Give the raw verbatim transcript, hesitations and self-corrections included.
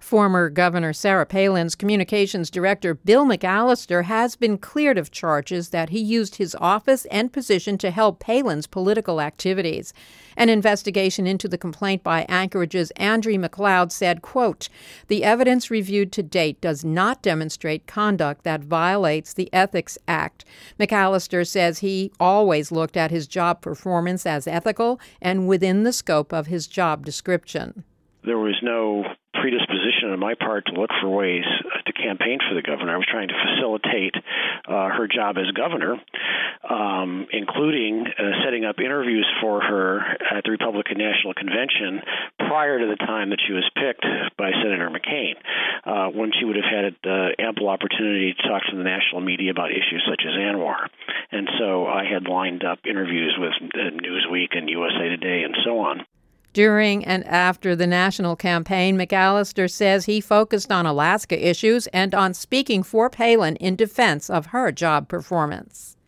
Former Governor Sarah Palin's communications director, Bill McAllister, has been cleared of charges that he used his office and position to help Palin's political activities. An investigation into the complaint by Anchorage's Andrew McLeod said, quote, "The evidence reviewed to date does not demonstrate conduct that violates the Ethics Act." McAllister says he always looked at his job performance as ethical and within the scope of his job description. There was no predisposition on my part to look for ways to campaign for the governor. I was trying to facilitate uh, her job as governor, um, including uh, setting up interviews for her at the Republican National Convention prior to the time that she was picked by Senator McCain, uh, when she would have had uh, ample opportunity to talk to the national media about issues such as Anwar. And so I had lined up interviews with uh, Newsweek and U S A Today and so on. During and after the national campaign, McAllister says he focused on Alaska issues and on speaking for Palin in defense of her job performance.